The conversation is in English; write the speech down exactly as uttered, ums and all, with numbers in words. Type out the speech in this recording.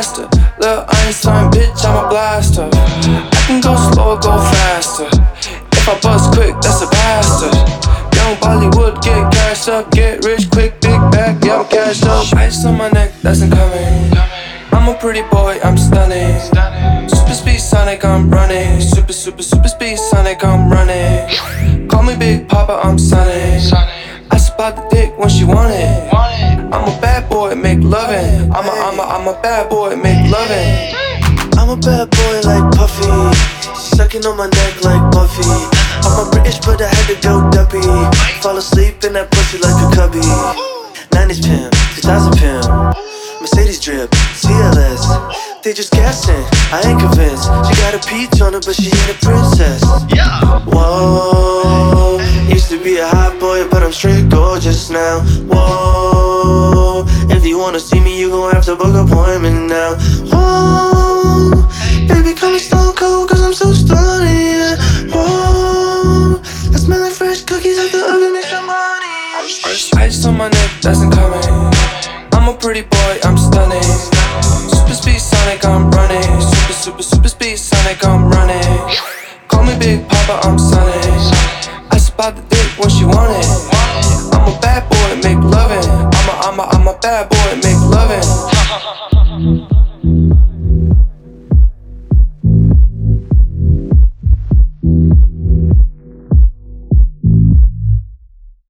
faster. Lil' Einstein, bitch, I'm a blaster. I can go slow or go faster. If I bust quick, that's a bastard. Young Bollywood, get cashed up. Get rich quick, big bag, yeah, I'm cashed up. Ice on my neck, that's incoming. I'm a pretty boy, I'm stunning. Super speed Sonic, I'm running. Super, super, super speed Sonic, I'm running. Call me Big Papa, I'm Sonic. I spot the dick when she want it. I'm a bad boy, make lovin'. I'm a, I'm a, I'm a bad boy, make lovin'. I'm a bad boy like Puffy, sucking on my neck like Buffy. I'm a British but I had to go duppy. Fall asleep in that pussy like a cubby. nineties pimp, two thousand pimp, Mercedes drip, C L S. They just guessing, I ain't convinced. She got a peach on her but she ain't a princess. Whoa, used to be a hot boy but I'm straight gorgeous now. Whoa, if you wanna see me you gon' have to book an appointment now. Whoa, baby call me stone cold cause I'm so stunning, yeah. Whoa, I smell like fresh cookies out the oven, make some money. Ice on my neck, that's incoming. I'm a pretty boy, I'm stunning. Super speed Sonic, I'm running. Super, super, super speed Sonic, I'm running. Call me Big Papa, I'm Sonic. I spot the dick when she want it. I'm a bad boy, make lovin'. I'm a, I'm a, I'm a bad boy.